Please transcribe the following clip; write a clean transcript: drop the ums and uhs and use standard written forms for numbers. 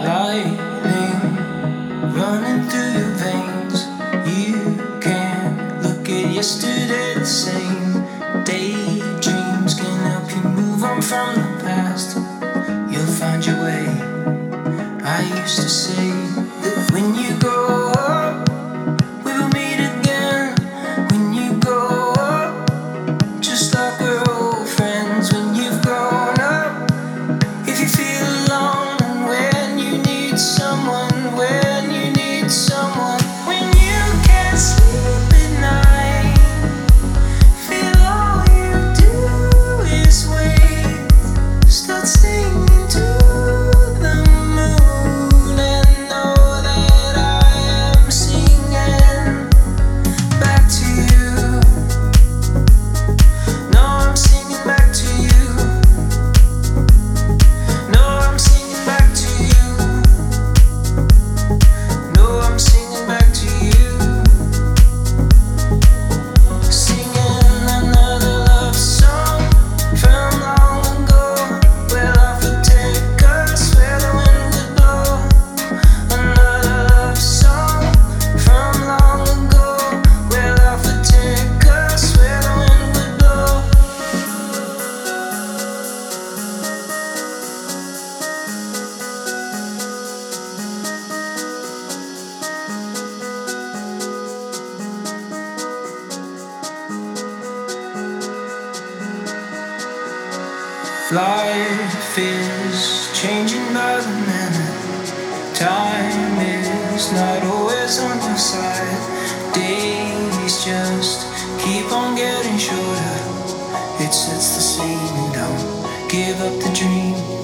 Lightning running through your veins. You can't look at yesterday the same. Daydreams can help you move on from the past. You'll find your way. I used to say that when you grow up, we will meet again. When you grow up, just like we're old friends. When you've grown up, if you feel alone, and when you need someone, when you can't sleep at night, feel all you do is wait. Start singing to the moon and know that I am singing back to you. No, I'm singing back to you. No, I'm singing back to you. No, I'm singing back to you. Singing another love song from long ago, where life would take us where the wind would blow. Another love song from long ago, where life would take us where the wind would blow. Life is changing by the minute. Time is not always on your side. Days just keep on getting shorter. It sets the scene. Don't give up the dream.